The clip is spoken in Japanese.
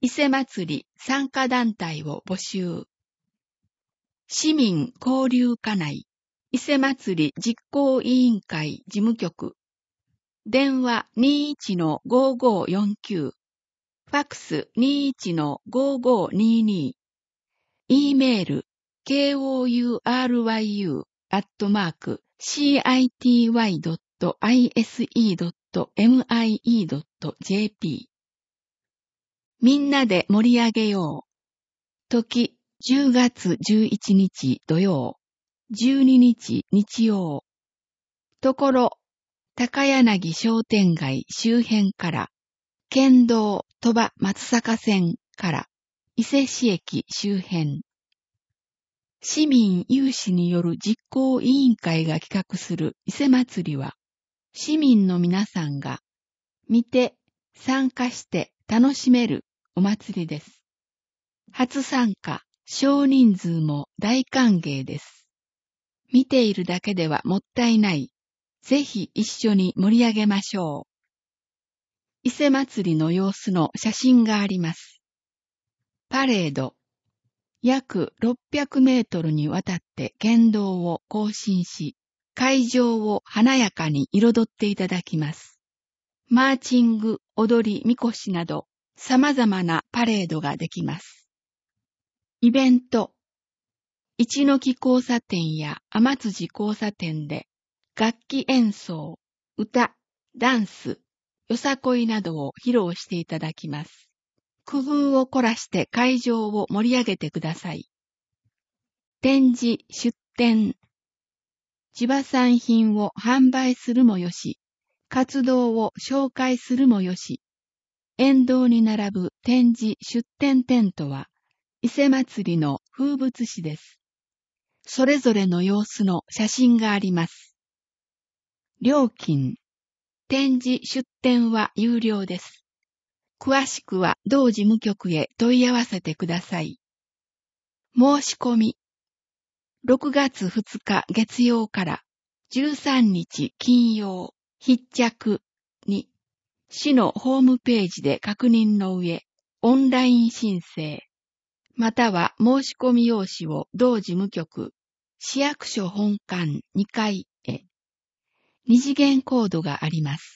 伊勢祭り参加団体を募集。市民交流課内伊勢祭り実行委員会事務局。電話 21-5549。ファックス 21-5522。E メール kourui@city.ise.mie.jp。みんなで盛り上げよう。時10月11日土曜、12日日曜。ところ、高柳商店街周辺から、県道鳥羽松坂線から、伊勢市駅周辺。市民有志による実行委員会が企画する伊勢祭りは、市民の皆さんが見て参加して楽しめるお祭りです。初参加、少人数も大歓迎です。見ているだけではもったいない。ぜひ一緒に盛り上げましょう。伊勢祭りの様子の写真があります。パレード。約600メートルにわたって県道を行進し、会場を華やかに彩っていただきます。マーチング、踊り、みこしなど様々なパレードができます。イベント。一ノ木交差点や天辻交差点で楽器演奏、歌、ダンス、よさこいなどを披露していただきます。工夫を凝らして会場を盛り上げてください。展示、出展。地場産品を販売するもよし、活動を紹介するもよし、沿道に並ぶ展示、出展テントは、伊勢祭りの風物詩です。それぞれの様子の写真があります。料金。展示、出展は有料です。詳しくは同事務局へ問い合わせてください。申し込み。6月2日月曜から13日金曜必着に市のホームページで確認の上、オンライン申請、または申し込み用紙を同事務局、市役所本館2階へ。二次元コードがあります。